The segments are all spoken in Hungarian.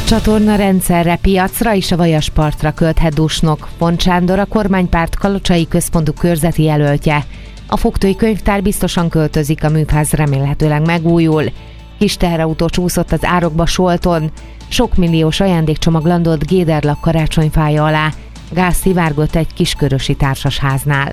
Csatorna rendszerre, piacra és a Vajaspartra költhet Dusnok. Pont Sándor a kormánypárt kalocsai központú körzeti jelöltje. A Fogtői Könyvtár biztosan költözik, a műfáz remélhetőleg megújul. Kis teherautó csúszott az árokba Solton. Sok milliós ajándékcsomag landolt Géderlak karácsonyfája alá. Gáz szivárgott egy kiskörösi társasháznál.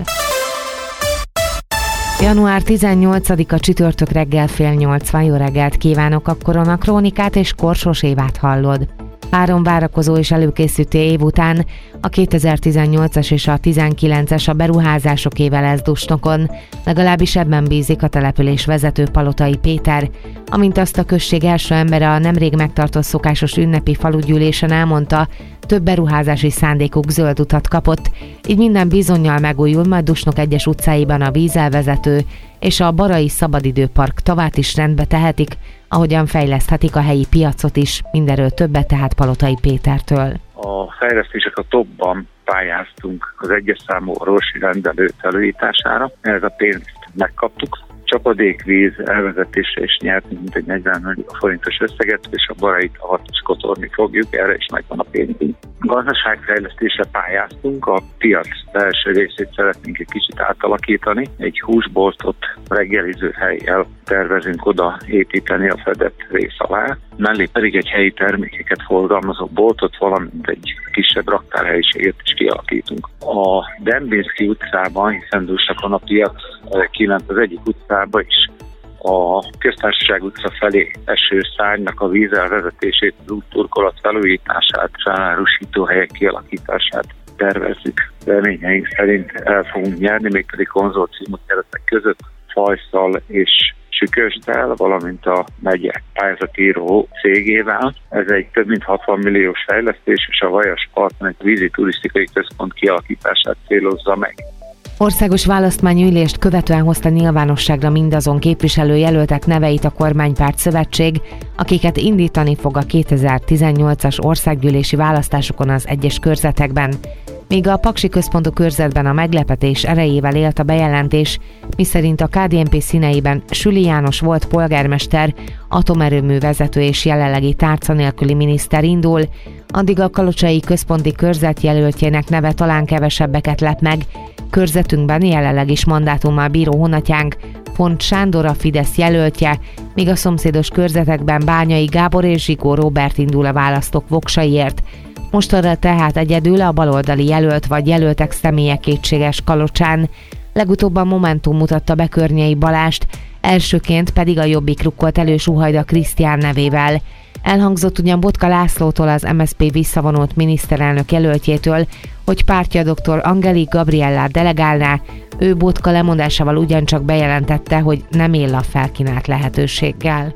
Január 18-a csütörtök reggel 7:30. Jó reggelt kívánok, a Koronakrónikát és Korsos Évát hallod. 3 várakozó és előkészítő év után a 2018-as és a 19-es a beruházások éve lesz Dusnokon, legalábbis ebben bízik a település vezető Palotai Péter, amint azt a község első embere a nemrég megtartott szokásos ünnepi falugyűlésen elmondta, több beruházási szándékuk zöld utat kapott, így minden bizonnyal megújul, majd Dusnok egyes utcáiban a vízelvezető és a Barai Szabadidőpark tavát is rendbe tehetik, ahogyan fejleszthetik a helyi piacot is, mindenről többet tehát Palotai Pétertől. A fejlesztések a topban pályáztunk az egyes számú orvosi rendelő felújítására, ehhez a pénzt megkaptuk. Csapadékvíz elvezetésre is nyertünk mintegy 40 millió forintos összeget, és a Barai tavat is kotorni fogjuk, erre is megvan a pénzünk. Gazdaságfejlesztésre pályáztunk, a piac belső részét szeretnénk egy kicsit átalakítani, egy húsboltot reggeliző hellyel tervezünk oda építeni a fedett rész alá, mellé pedig egy helyi termékeket forgalmazó boltot, valamint egy kisebb raktárhelyiséget is kialakítunk. A Dembinszky utcában, hiszen Dusnokon a piac kilent az egyik utcába is, a Köztársaság utca felé eső szárnynak a vízelvezetését, az útturkolat felújítását, felárusító helyek kialakítását tervezzük. Reményeink szerint el fogunk nyerni, mégpedig konzorciumok keretek között Fajszal és Sükösdel, valamint a megye pályázatíró cégével. Ez egy több mint 60 milliós fejlesztés, és a Vajasparton egy vízi turisztikai központ kialakítását célozza meg. Országos választmányülést követően hozta nyilvánosságra mindazon képviselőjelöltek neveit a kormánypárt szövetség, akiket indítani fog a 2018-as országgyűlési választásokon az egyes körzetekben. Míg a Paksi központú körzetben a meglepetés erejével élt a bejelentés, miszerint a KDNP színeiben Süli János volt polgármester, atomerőmű vezető és jelenlegi tárca nélküli miniszter indul, addig a kalocsai központi körzet jelöltjének neve talán kevesebbeket lep meg. Körzetünkben jelenleg is mandátummal bíró honatjánk Pont Sándor a Fidesz jelöltje, míg a szomszédos körzetekben Bányai Gábor és Zsigó Róbert indul a választók voksaiért. Mostanra tehát egyedül a baloldali jelölt vagy jelöltek személye kétséges Kalocsán. Legutóbb a Momentum mutatta be Környei Balást, elsőként pedig a Jobbik rukkolt elő Suhajda Krisztián nevével. Elhangzott ugyan Botka Lászlótól, az MSZP visszavonult miniszterelnök jelöltjétől, hogy pártja dr. Angelik Gabriellát delegálná, ő Botka lemondásával ugyancsak bejelentette, hogy nem él a felkínált lehetőséggel.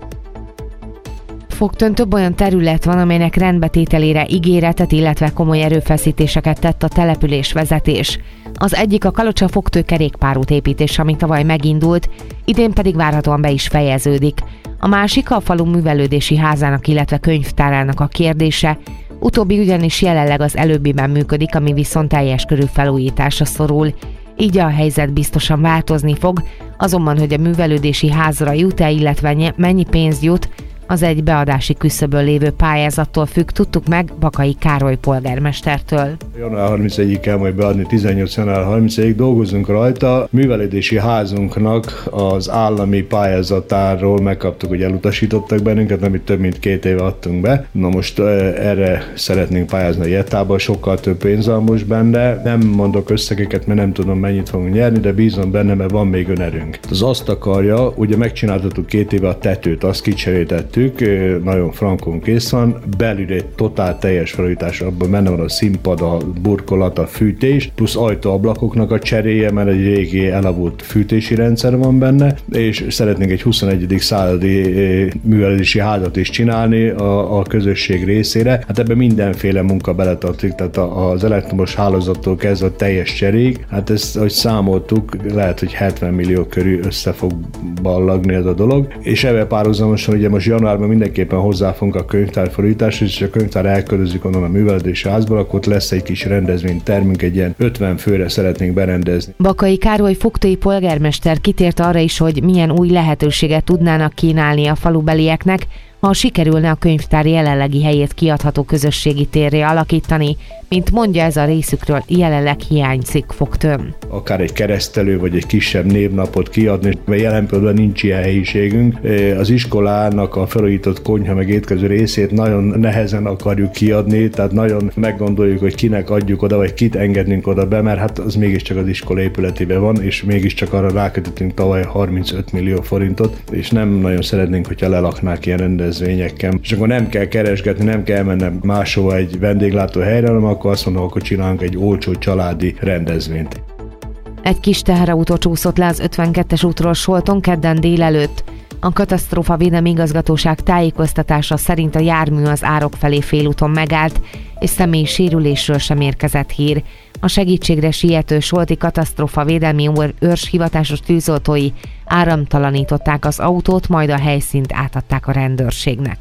Fogtön több olyan terület van, amelynek rendbetételére ígéretet, illetve komoly erőfeszítéseket tett a település vezetés. Az egyik a Kalocsa-Fogtő kerékpárút építés, ami tavaly megindult, idén pedig várhatóan be is fejeződik. A másik a falu művelődési házának, illetve könyvtárának a kérdése, utóbbi ugyanis jelenleg az előbbiben működik, ami viszont teljes körű felújításra szorul. Így a helyzet biztosan változni fog, azonban, hogy a művelődési házra jut-e, illetve mennyi pénz jut, az egy beadási küszöbön lévő pályázattól függ, tudtuk meg Bakai Károly polgármestertől. Január 31-ig kell majd beadni, 18. január 30-ig dolgozunk rajta. Művelődési házunknak az állami pályázatáról megkaptuk, hogy elutasítottak bennünket, amit több mint 2 éve adtunk be. Na most erre szeretnénk pályázni a Jetába, sokkal több pénz van most benne. Nem mondok összegeket, mert nem tudom mennyit fogunk nyerni, de bízom benne, mert van még önerőnk. Az azt akarja, ugye megcsináltattuk 2 éve a tetőt, azt kicserétettük, nagyon frankon kész van, belül egy totál teljes felújítás, abban benne van a színpad, a burkolat, a fűtés, plusz ajtóablakoknak a cseréje, mert egy régi elavult fűtési rendszer van benne, és szeretnénk egy 21. századi művelési házat is csinálni a közösség részére. Hát ebben mindenféle munka beletartozik, tehát az elektromos hálózattól kezdve a teljes cseréig, hát ezt, ahogy számoltuk, lehet, hogy 70 millió körül össze fog ballagni ez a dolog, és ebben párhuzamosan ugye most januárban mindenképpen hozzáfogunk a könyvtár felújításhoz, és a könyvtár elköltözik onnan a művelődési házból, akkor ott lesz egy kis rendezvénytermünk, egy ilyen 50 főre szeretnénk berendezni. Bakai Károly fogtői polgármester kitért arra is, hogy milyen új lehetőséget tudnának kínálni a falubelieknek, ha sikerülne a könyvtár jelenlegi helyét kiadható közösségi térré alakítani, mint mondja, ez a részükről jelenleg hiányzik, Fogtön. Akár egy keresztelő vagy egy kisebb névnapot kiadni, mert jelen pillanatban nincs ilyen helyiségünk. Az iskolának a felújított konyha meg étkező részét nagyon nehezen akarjuk kiadni, tehát nagyon meggondoljuk, hogy kinek adjuk oda, vagy kit engedünk oda be, mert hát az mégiscsak az iskola épületében van, és mégiscsak arra rákötöttünk tavaly 35 millió forintot, és nem nagyon szeretnénk, hogyha lelaknák ilyen rendezvényekkel. És akkor nem kell keresgetni, nem kell mennem máshova egy vendéglátóhelyre, hanem akkor azt mondom, akkor csinálunk egy olcsó családi rendezvényt. Egy kis teherautó csúszott le az 52-es útról Solton kedden délelőtt. A katasztrófavédelmi igazgatóság tájékoztatása szerint a jármű az Árok felé félúton megállt, és személyi sérülésről sem érkezett hír. A segítségre siető solti katasztrófavédelmi őrs hivatásos tűzoltói áramtalanították az autót, majd a helyszínt átadták a rendőrségnek.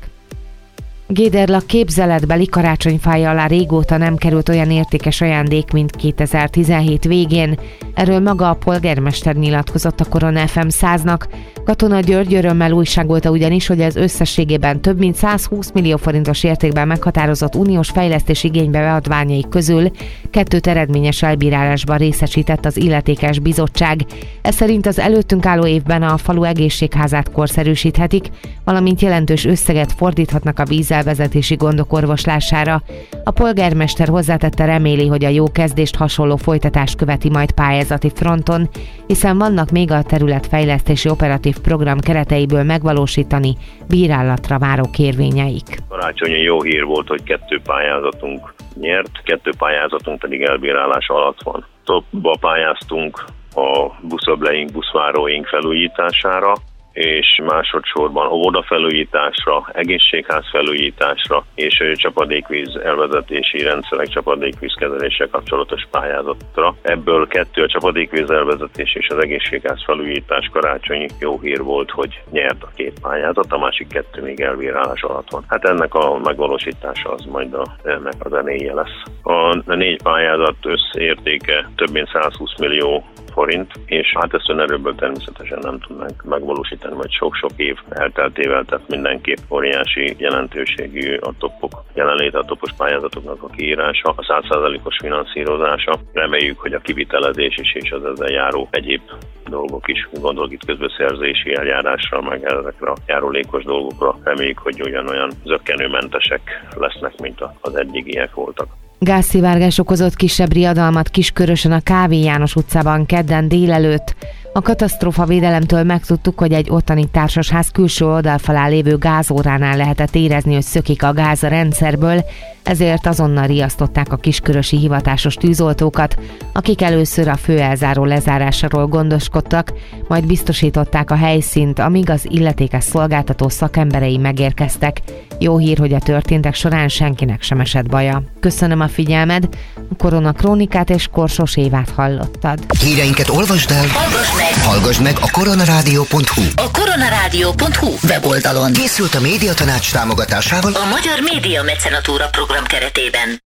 Géderlak képzeletbeli karácsonyfája alá régóta nem került olyan értékes ajándék, mint 2017 végén. Erről maga a polgármester nyilatkozott a Korona FM 100-nak. Katona György örömmel újságolta ugyanis, hogy ez összességében több mint 120 millió forintos értékben meghatározott uniós fejlesztés igénybe beadványai közül 2 eredményes elbírálásban részesített az illetékes bizottság. Ez szerint az előttünk álló évben a falu egészségházát korszerűsíthetik, valamint jelentős összeget fordíthatnak a vízelvezetési gondok orvoslására. A polgármester hozzátette, reméli, hogy a jó kezdést hasonló folytatást követi majd pályázati fronton, hiszen vannak még a területfejlesztési operatív program kereteiből megvalósítani bírálatra váró kérvényeik. Karácsonyi jó hír volt, hogy 2 pályázatunk nyert, 2 pályázatunk pedig elbírálás alatt van. Továbbá pályáztunk a buszöbleink, buszváróink felújítására, és másodszorban óvodafelújításra, egészségház felújításra és csapadékvíz elvezetési rendszerek csapadékvízkezeléssel kapcsolatos pályázatra. Ebből 2 a csapadékvíz elvezetés és az egészségház felújítás karácsonyi jó hír volt, hogy nyert a 2 pályázat, a másik 2 még elbírálás alatt van. Hát ennek a megvalósítása az majd ennek a zenéje lesz. A 4 pályázat összértéke több mint 120 millió forint, és hát ezt önerőből természetesen nem tudnánk megvalósítani, vagy sok-sok év elteltével, tehát mindenképp óriási jelentőségű a topok jelenléte, a topos pályázatoknak a kiírása, a 100%-os finanszírozása. Reméljük, hogy a kivitelezés is és az ezzel járó egyéb dolgok is, gondolok itt közbeszerzési eljárásra, meg ezekre a járulékos dolgokra. Reméljük, hogy ugyanolyan zökkenőmentesek lesznek, mint az eddigiek voltak. Gázszivárgás okozott kisebb riadalmat Kiskörösön a Kávé János utcában kedden délelőtt. A katasztrófavédelemtől megtudtuk, hogy egy ottani társasház külső oldalfalán lévő gázóránál lehetett érezni, hogy szökik a gáz a rendszerből, ezért azonnal riasztották a kiskörösi hivatásos tűzoltókat, akik először a főelzáró lezárásáról gondoskodtak, majd biztosították a helyszínt, amíg az illetékes szolgáltató szakemberei megérkeztek. Jó hír, hogy a történtek során senkinek sem esett baja. Köszönöm a figyelmed, a Korona Krónikát és Korsos Évát hallottad. Híreinket olvasd el, hallgass meg a koronarádió.hu. A koronarádió.hu weboldalon. Készült a Médiatanács támogatásával a Magyar Média Mecenatúra program keretében.